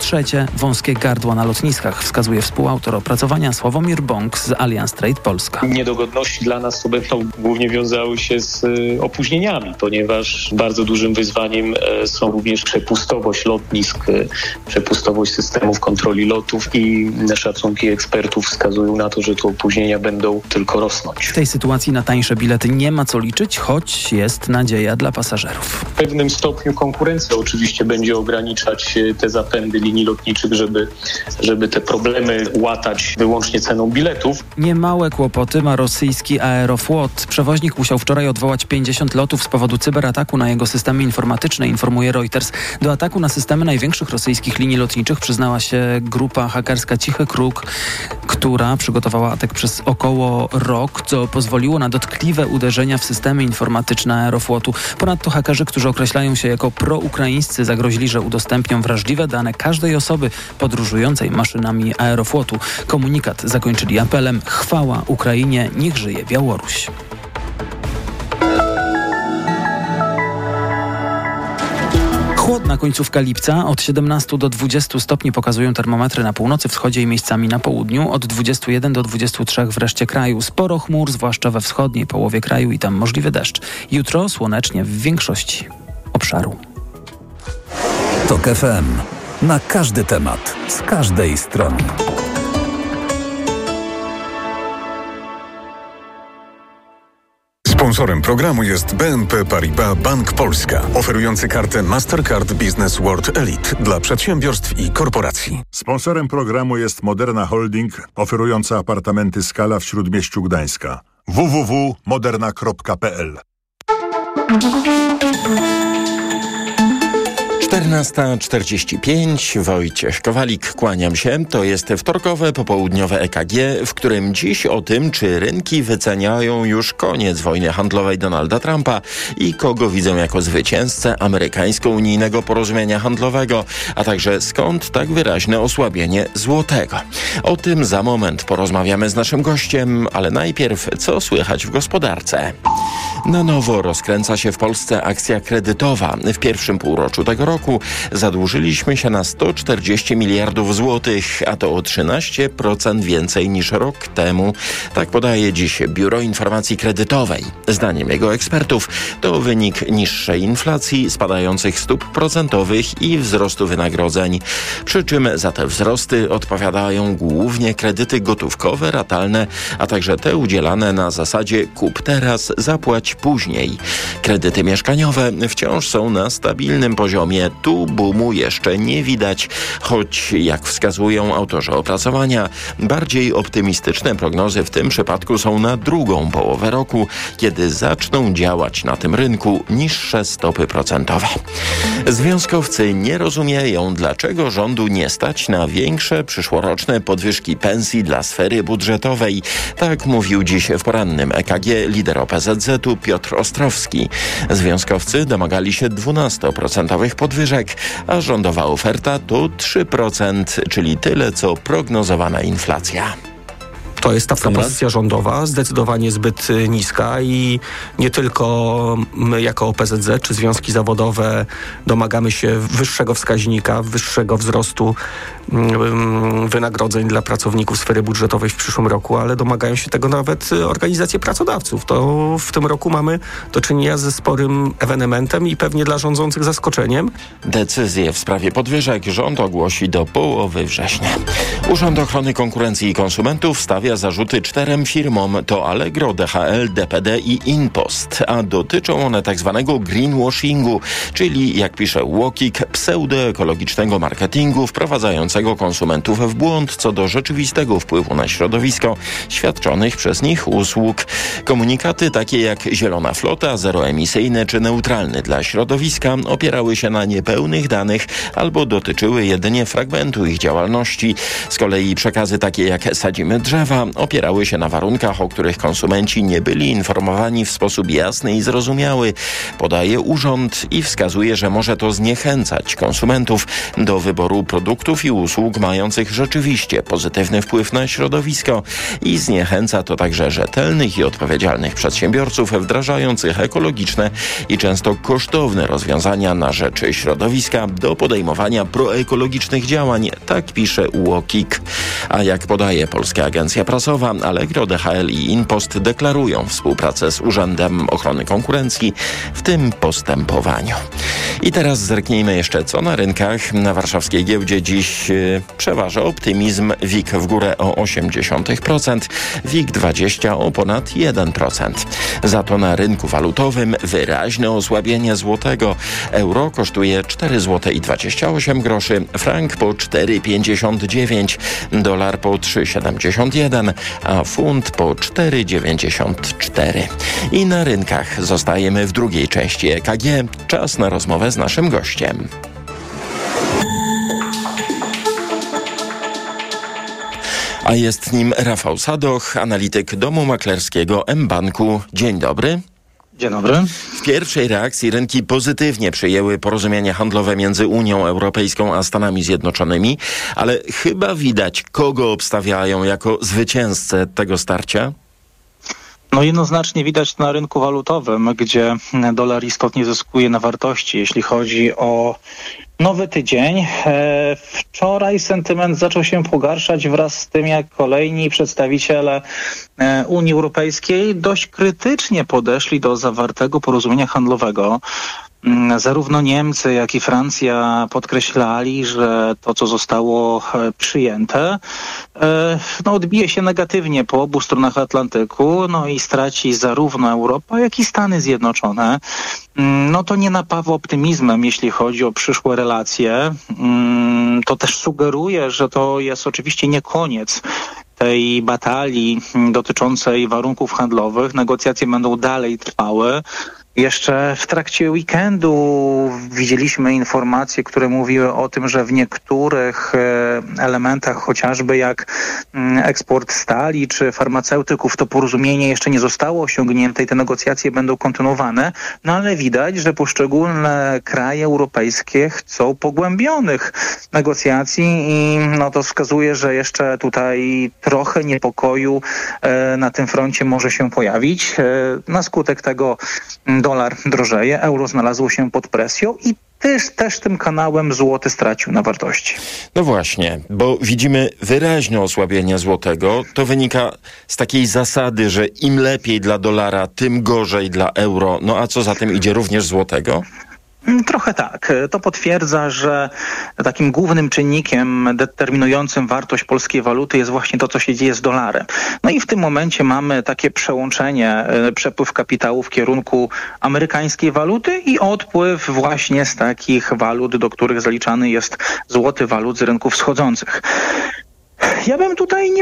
trzecie wąskie gardła na lotniskach, wskazuje współautor opracowania Sławomir Bąk z Allianz Trade Polska. Niedogodności dla nas to będą głównie wiązały się z opóźnieniami, ponieważ bardzo dużym wyzwaniem są również przepustowość lotnisk, przepustowość systemów kontroli lotów i szacunki ekspertów wskazują na to, że te opóźnienia będą tylko rosnąć. W tej sytuacji na tańsze bilety nie ma co liczyć, choć jest nadzieja dla pasażerów. W pewnym stopniu konkurencja oczywiście będzie ograniczać te zapędy linii lotniczych, żeby te problemy łatać wyłącznie ceną biletów. Niemałe kłopoty ma rosyjski Aeroflot. Przewoźnik musiał wczoraj odwołać 50 lotów z powodu cyberataku na jego systemy informatyczne, informuje Reuters. Do ataku na systemy największych rosyjskich linii lotniczych przyznała się grupa hakerska Cichy Kruk, która przygotowała atak przez około rok, co pozwoliło na dotkliwe uderzenia w systemy informatyczne Aeroflotu. Ponadto hakerzy, którzy określają się jako proukraińscy, zagrozili, że udostępnią wrażliwe dane każdej osoby podróżującej maszynami Aeroflotu. Komunikat zakończyli apelem: chwała Ukrainie, niech żyje Białoruś. Chłodna końcówka lipca, od 17 do 20 stopni pokazują termometry na północy, wschodzie i miejscami na południu, od 21 do 23 w reszcie kraju. Sporo chmur, zwłaszcza we wschodniej połowie kraju i tam możliwy deszcz. Jutro słonecznie w większości obszaru. TOK FM. Na każdy temat, z każdej strony. Sponsorem programu jest BNP Paribas Bank Polska, oferujący kartę Mastercard Business World Elite dla przedsiębiorstw i korporacji. Sponsorem programu jest Moderna Holding, oferująca apartamenty Skala w Śródmieściu Gdańska. www.moderna.pl. 14:45, Wojciech Kowalik, kłaniam się. To jest wtorkowe, popołudniowe EKG, w którym dziś o tym, czy rynki wyceniają już koniec wojny handlowej Donalda Trumpa i kogo widzą jako zwycięzcę amerykańsko-unijnego porozumienia handlowego, a także skąd tak wyraźne osłabienie złotego. O tym za moment porozmawiamy z naszym gościem, ale najpierw co słychać w gospodarce. Na nowo rozkręca się w Polsce akcja kredytowa. W pierwszym półroczu tego roku zadłużyliśmy się na 140 miliardów złotych, a to o 13% więcej niż rok temu. Tak podaje dziś Biuro Informacji Kredytowej. Zdaniem jego ekspertów to wynik niższej inflacji, spadających stóp procentowych i wzrostu wynagrodzeń. Przy czym za te wzrosty odpowiadają głównie kredyty gotówkowe, ratalne, a także te udzielane na zasadzie kup teraz, zapłać później. Kredyty mieszkaniowe wciąż są na stabilnym poziomie. Tu boomu jeszcze nie widać, choć jak wskazują autorzy opracowania, bardziej optymistyczne prognozy w tym przypadku są na drugą połowę roku, kiedy zaczną działać na tym rynku niższe stopy procentowe. Związkowcy nie rozumieją, dlaczego rządu nie stać na większe przyszłoroczne podwyżki pensji dla sfery budżetowej. Tak mówił dziś w porannym EKG lider OPZZ-u Piotr Ostrowski. Związkowcy domagali się 12% podwyżek, a rządowa oferta to 3%, czyli tyle, co prognozowana inflacja. To jest ta propozycja rządowa, zdecydowanie zbyt niska i nie tylko my jako OPZZ czy związki zawodowe domagamy się wyższego wskaźnika, wyższego wzrostu wynagrodzeń dla pracowników sfery budżetowej w przyszłym roku, ale domagają się tego nawet organizacje pracodawców. To w tym roku mamy do czynienia ze sporym ewenementem i pewnie dla rządzących zaskoczeniem. Decyzję w sprawie podwyżek rząd ogłosi do połowy września. Urząd Ochrony Konkurencji i Konsumentów stawia zarzuty 4 firmom, to Allegro, DHL, DPD i InPost, a dotyczą one tzw. greenwashingu, czyli jak pisze UOKiK, pseudoekologicznego marketingu wprowadzającego konsumentów w błąd co do rzeczywistego wpływu na środowisko świadczonych przez nich usług. Komunikaty takie jak zielona flota, zeroemisyjny czy neutralny dla środowiska opierały się na niepełnych danych albo dotyczyły jedynie fragmentu ich działalności. Z kolei przekazy takie jak sadzimy drzewa Trumpa opierały się na warunkach, o których konsumenci nie byli informowani w sposób jasny i zrozumiały, podaje urząd i wskazuje, że może to zniechęcać konsumentów do wyboru produktów i usług mających rzeczywiście pozytywny wpływ na środowisko i zniechęca to także rzetelnych i odpowiedzialnych przedsiębiorców wdrażających ekologiczne i często kosztowne rozwiązania na rzecz środowiska do podejmowania proekologicznych działań, tak pisze UOKiK. A jak podaje Polska Agencja Prasowa, Allegro, DHL i InPost deklarują współpracę z Urzędem Ochrony Konkurencji w tym postępowaniu. I teraz zerknijmy jeszcze, co na rynkach. Na warszawskiej giełdzie dziś przeważa optymizm. WIG w górę o 0,8%, WIG20 o ponad 1%. Za to na rynku walutowym wyraźne osłabienie złotego. Euro kosztuje 4,28 zł, frank po 4,59, dolar po 3,71, a funt po 4,94. I na rynkach zostajemy w drugiej części EKG. Czas na rozmowę z naszym gościem. A jest nim Rafał Sadoch, analityk domu maklerskiego mBanku. Dzień dobry. Dzień dobry. W pierwszej reakcji rynki pozytywnie przyjęły porozumienie handlowe między Unią Europejską a Stanami Zjednoczonymi, ale chyba widać, kogo obstawiają jako zwycięzcę tego starcia? No jednoznacznie widać na rynku walutowym, gdzie dolar istotnie zyskuje na wartości, jeśli chodzi o nowy tydzień. Wczoraj sentyment zaczął się pogarszać wraz z tym, jak kolejni przedstawiciele Unii Europejskiej dość krytycznie podeszli do zawartego porozumienia handlowego. Zarówno Niemcy, jak i Francja podkreślali, że to, co zostało przyjęte, odbije się negatywnie po obu stronach Atlantyku, i straci zarówno Europa, jak i Stany Zjednoczone. To nie napawa optymizmem, jeśli chodzi o przyszłe relacje. To też sugeruje, że to jest oczywiście nie koniec tej batalii dotyczącej warunków handlowych. Negocjacje będą dalej trwały. Jeszcze w trakcie weekendu widzieliśmy informacje, które mówiły o tym, że w niektórych elementach, chociażby jak eksport stali czy farmaceutyków, to porozumienie jeszcze nie zostało osiągnięte i te negocjacje będą kontynuowane, ale widać, że poszczególne kraje europejskie chcą pogłębionych negocjacji i to wskazuje, że jeszcze tutaj trochę niepokoju na tym froncie może się pojawić. Na skutek tego dolar drożeje, euro znalazło się pod presją i też tym kanałem złoty stracił na wartości. No właśnie, bo widzimy wyraźne osłabienie złotego. To wynika z takiej zasady, że im lepiej dla dolara, tym gorzej dla euro. A co za tym idzie, również złotego? Trochę tak. To potwierdza, że takim głównym czynnikiem determinującym wartość polskiej waluty jest właśnie to, co się dzieje z dolarem. I w tym momencie mamy takie przełączenie, przepływ kapitału w kierunku amerykańskiej waluty i odpływ właśnie z takich walut, do których zaliczany jest złoty, walut z rynków wschodzących. Ja bym tutaj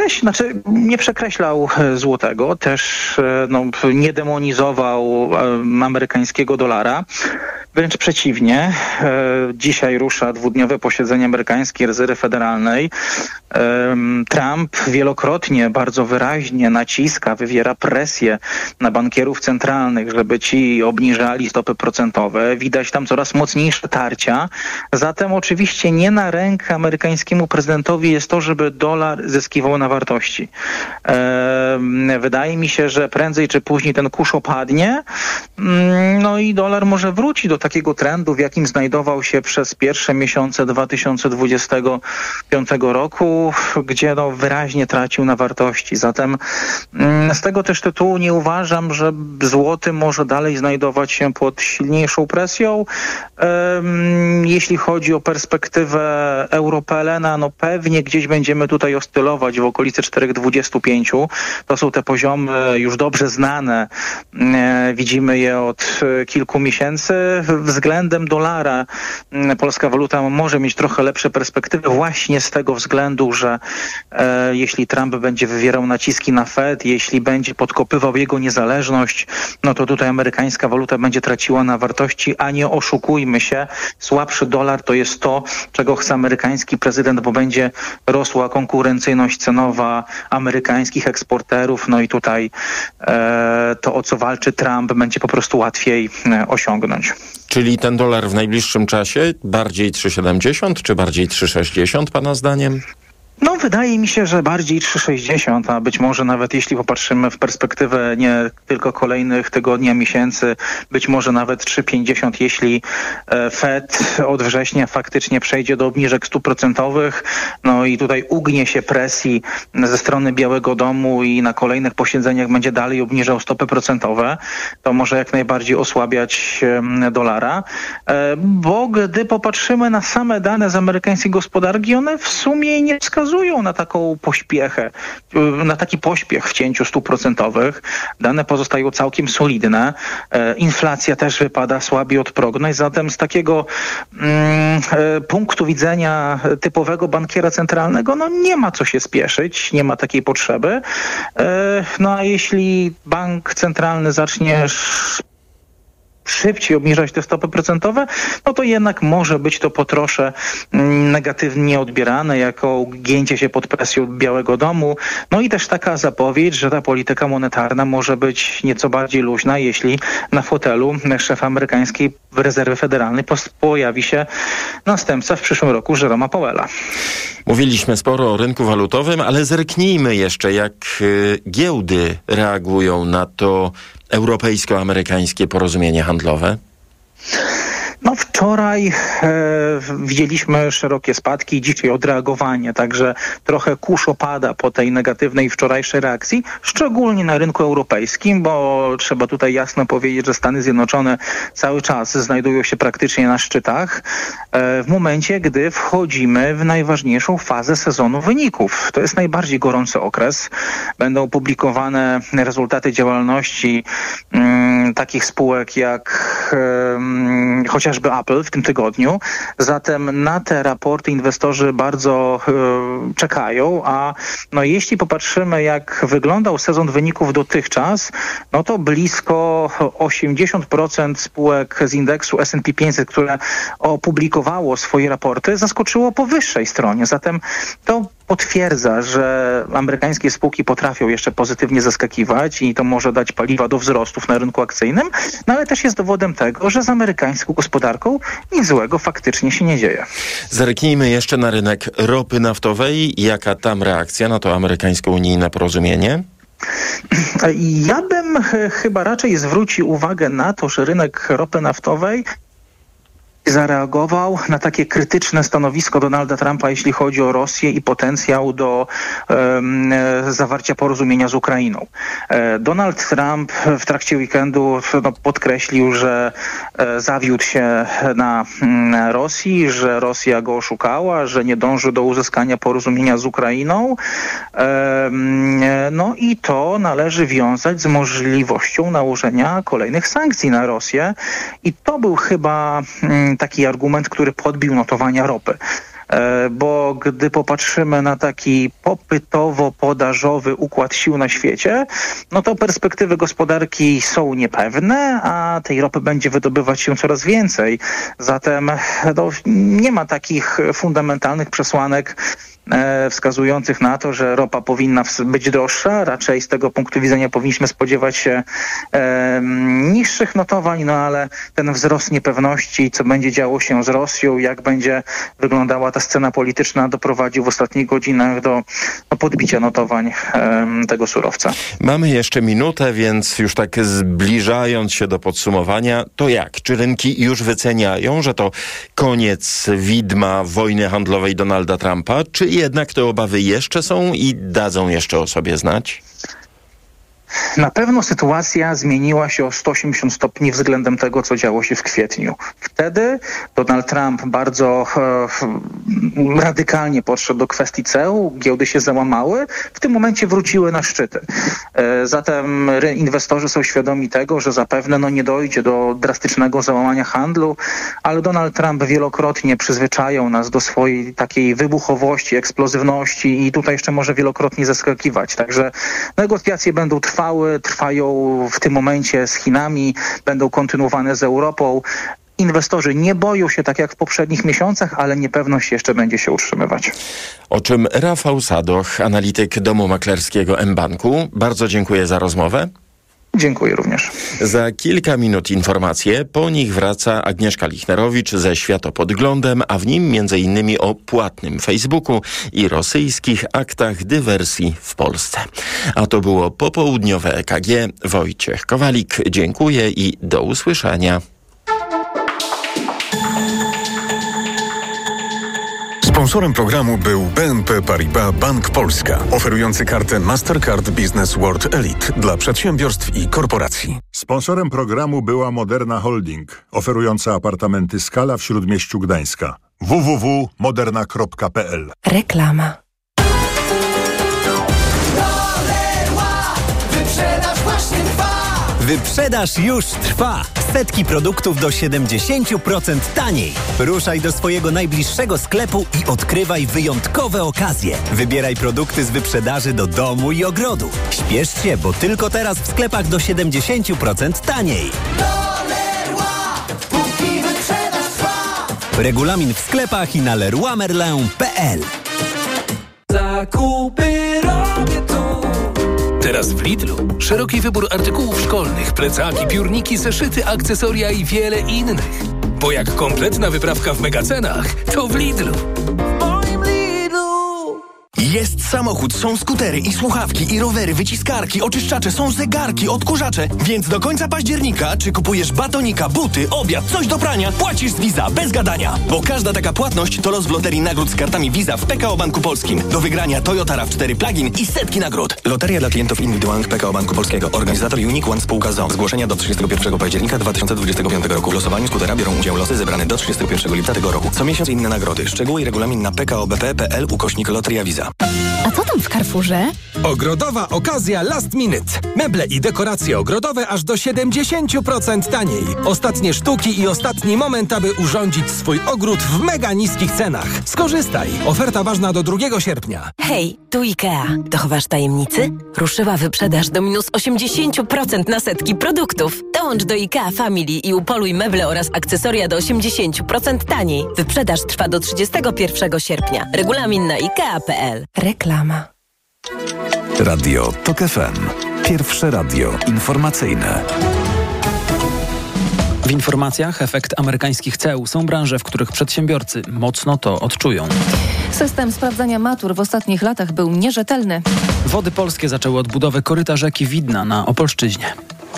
nie przekreślał złotego, też nie demonizował amerykańskiego dolara. Wręcz przeciwnie. Dzisiaj rusza dwudniowe posiedzenie amerykańskiej rezerwy federalnej. Trump wielokrotnie bardzo wyraźnie naciska, wywiera presję na bankierów centralnych, żeby ci obniżali stopy procentowe. Widać tam coraz mocniejsze tarcia. Zatem oczywiście nie na rękę amerykańskiemu prezydentowi jest to, żeby dolar zyskiwał na wartości. Wydaje mi się, że prędzej czy później ten kurz opadnie, i dolar może wróci do takiego trendu, w jakim znajdował się przez pierwsze miesiące 2025 roku, gdzie wyraźnie tracił na wartości. Zatem z tego też tytułu nie uważam, że złoty może dalej znajdować się pod silniejszą presją. Jeśli chodzi o perspektywę euro-PLN-a, pewnie gdzieś będziemy tutaj oscylować w okolicy 4,25. To są te poziomy już dobrze znane. Widzimy je od kilku miesięcy. Względem dolara polska waluta może mieć trochę lepsze perspektywy właśnie z tego względu, że jeśli Trump będzie wywierał naciski na Fed, jeśli będzie podkopywał jego niezależność, to tutaj amerykańska waluta będzie traciła na wartości, a nie oszukujmy się, słabszy dolar to jest to, czego chce amerykański prezydent, bo będzie rosła konkurencyjność cenowa amerykańskich eksporterów, no i tutaj to, o co walczy Trump, będzie po prostu łatwiej osiągnąć. Czyli ten dolar w najbliższym czasie bardziej 3,70 czy bardziej 3,60 pana zdaniem? No, wydaje mi się, że bardziej 3,60, a być może nawet jeśli popatrzymy w perspektywę nie tylko kolejnych tygodni, a miesięcy, być może nawet 3,50, jeśli Fed od września faktycznie przejdzie do obniżek stóp procentowych, no i tutaj ugnie się presji ze strony Białego Domu i na kolejnych posiedzeniach będzie dalej obniżał stopy procentowe, to może jak najbardziej osłabiać dolara, bo gdy popatrzymy na same dane z amerykańskiej gospodarki, one w sumie nie wskazują na taką pośpiechę, na taki pośpiech w cięciu stóp procentowych. Dane pozostają całkiem solidne. Inflacja też wypada słabiej od prognoz. Zatem z takiego punktu widzenia typowego bankiera centralnego, no nie ma co się spieszyć, nie ma takiej potrzeby. No a jeśli bank centralny zacznie szybciej obniżać te stopy procentowe, no to jednak może być to po trosze negatywnie odbierane jako ugięcie się pod presją Białego Domu. No i też taka zapowiedź, że ta polityka monetarna może być nieco bardziej luźna, jeśli na fotelu szefa amerykańskiej rezerwy federalnej pojawi się następca w przyszłym roku Jeroma Powella. Mówiliśmy sporo o rynku walutowym, ale zerknijmy jeszcze, jak giełdy reagują na to europejsko-amerykańskie porozumienie handlowe. No wczoraj widzieliśmy szerokie spadki, dzisiaj odreagowanie, także trochę kurz opada po tej negatywnej wczorajszej reakcji, szczególnie na rynku europejskim, bo trzeba tutaj jasno powiedzieć, że Stany Zjednoczone cały czas znajdują się praktycznie na szczytach w momencie, gdy wchodzimy w najważniejszą fazę sezonu wyników. To jest najbardziej gorący okres. Będą publikowane rezultaty działalności takich spółek jak chociażby Apple w tym tygodniu. Zatem na te raporty inwestorzy bardzo czekają, a no jeśli popatrzymy, jak wyglądał sezon wyników dotychczas, no to blisko 80% spółek z indeksu S&P 500, które opublikowało swoje raporty, zaskoczyło po wyższej stronie. Zatem to potwierdza, że amerykańskie spółki potrafią jeszcze pozytywnie zaskakiwać i to może dać paliwa do wzrostów na rynku akcyjnym, no ale też jest dowodem tego, że z amerykańską gospodarką nic złego faktycznie się nie dzieje. Zerknijmy jeszcze na rynek ropy naftowej. Jaka tam reakcja na to amerykańsko-unijne porozumienie? Ja bym chyba raczej zwrócił uwagę na to, że rynek ropy naftowej zareagował na takie krytyczne stanowisko Donalda Trumpa, jeśli chodzi o Rosję i potencjał do zawarcia porozumienia z Ukrainą. Donald Trump w trakcie weekendu podkreślił, że zawiódł się na Rosji, że Rosja go oszukała, że nie dąży do uzyskania porozumienia z Ukrainą. No i to należy wiązać z możliwością nałożenia kolejnych sankcji na Rosję. I to był chyba taki argument, który podbił notowania ropy. Bo gdy popatrzymy na taki popytowo-podażowy układ sił na świecie, no to perspektywy gospodarki są niepewne, a tej ropy będzie wydobywać się coraz więcej. Zatem no, nie ma takich fundamentalnych przesłanek wskazujących na to, że ropa powinna być droższa. Raczej z tego punktu widzenia powinniśmy spodziewać się niższych notowań, no ale ten wzrost niepewności, co będzie działo się z Rosją, jak będzie wyglądała ta scena polityczna, doprowadził w ostatnich godzinach do podbicia notowań tego surowca. Mamy jeszcze minutę, więc już tak zbliżając się do podsumowania, to jak? Czy rynki już wyceniają, że to koniec widma wojny handlowej Donalda Trumpa, czy jednak te obawy jeszcze są i dadzą jeszcze o sobie znać? Na pewno sytuacja zmieniła się o 180 stopni względem tego, co działo się w kwietniu. Wtedy Donald Trump bardzo radykalnie podszedł do kwestii ceł, giełdy się załamały, w tym momencie wróciły na szczyty. Zatem inwestorzy są świadomi tego, że zapewne nie dojdzie do drastycznego załamania handlu, ale Donald Trump wielokrotnie przyzwyczajał nas do swojej takiej wybuchowości, eksplozywności i tutaj jeszcze może wielokrotnie zaskakiwać. Także negocjacje będą trwają w tym momencie z Chinami, będą kontynuowane z Europą. inwestorzy nie boją się tak jak w poprzednich miesiącach, ale niepewność jeszcze będzie się utrzymywać. O czym Rafał Sadoch, analityk domu maklerskiego mBanku. Bardzo dziękuję za rozmowę. Dziękuję również. Za kilka minut informacje, po nich wraca Agnieszka Lichnerowicz ze Światopodglądem, a w nim m.in. o płatnym Facebooku i rosyjskich aktach dywersji w Polsce. A to było popołudniowe EKG. Wojciech Kowalik, dziękuję i do usłyszenia. Sponsorem programu był BNP Paribas Bank Polska, oferujący kartę Mastercard Business World Elite dla przedsiębiorstw i korporacji. Sponsorem programu była Moderna Holding, oferująca apartamenty Skala w Śródmieściu Gdańska. www.moderna.pl. Reklama. Wyprzedaż już trwa! Setki produktów do 70% taniej. Ruszaj do swojego najbliższego sklepu i odkrywaj wyjątkowe okazje. Wybieraj produkty z wyprzedaży do domu i ogrodu. Śpiesz się, bo tylko teraz w sklepach do 70% taniej. Regulamin w sklepach i na leroymerlin.pl. Zakupy robię tu. Teraz w Lidlu szeroki wybór artykułów szkolnych, plecaki, piórniki, zeszyty, akcesoria i wiele innych. Bo jak kompletna wyprawka w megacenach, to w Lidlu. Jest samochód, są skutery i słuchawki, i rowery, wyciskarki, oczyszczacze, są zegarki, odkurzacze. Więc do końca października, czy kupujesz batonika, buty, obiad, coś do prania, płacisz z Visa bez gadania. Bo każda taka płatność to los w loterii nagród z kartami Visa w PKO Banku Polskim. Do wygrania Toyota RAV4 plug-in i setki nagród. Loteria dla klientów indywidualnych PKO Banku Polskiego. Organizator Unique One Spółka ZOO. Zgłoszenia do 31 października 2025 roku. W losowaniu skutera biorą udział losy zebrane do 31 lipca tego roku. Co miesiąc inne nagrody. Szczegóły i regulamin na pkobp.pl/Loteria Visa. A co tam w Carrefourze? Ogrodowa okazja last minute. Meble i dekoracje ogrodowe aż do 70% taniej. Ostatnie sztuki i ostatni moment, aby urządzić swój ogród w mega niskich cenach. Skorzystaj. Oferta ważna do 2 sierpnia. Hej, tu IKEA. Dochowasz tajemnicy? Ruszyła wyprzedaż do minus 80% na setki produktów. Dołącz do IKEA Family i upoluj meble oraz akcesoria do 80% taniej. Wyprzedaż trwa do 31 sierpnia. Regulamin na IKEA.pl. Reklama. Radio TOK FM. Pierwsze radio informacyjne. W informacjach efekt amerykańskich ceł. Są branże, w których przedsiębiorcy mocno to odczują. System sprawdzania matur w ostatnich latach był nierzetelny. Wody Polskie zaczęły odbudowę koryta rzeki Widna na Opolszczyźnie.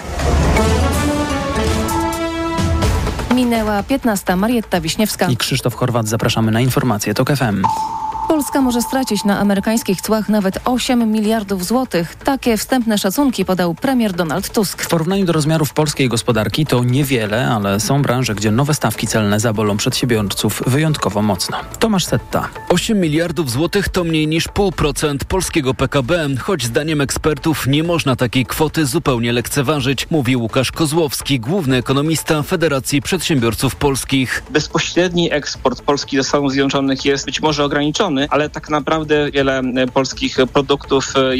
Minęła 15. Marietta Wiśniewska I Krzysztof Chorwat. Zapraszamy na informacje TOK FM. Polska może stracić na amerykańskich cłach nawet 8 miliardów złotych. Takie wstępne szacunki podał premier Donald Tusk. W porównaniu do rozmiarów polskiej gospodarki to niewiele, ale są branże, gdzie nowe stawki celne zabolą przedsiębiorców wyjątkowo mocno. Tomasz Setta. 8 miliardów złotych to mniej niż 0,5% polskiego PKB, choć zdaniem ekspertów nie można takiej kwoty zupełnie lekceważyć, mówi Łukasz Kozłowski, główny ekonomista Federacji Przedsiębiorców Polskich. Bezpośredni eksport Polski do Stanów Zjednoczonych jest być może ograniczony, ale tak naprawdę wiele polskich produktów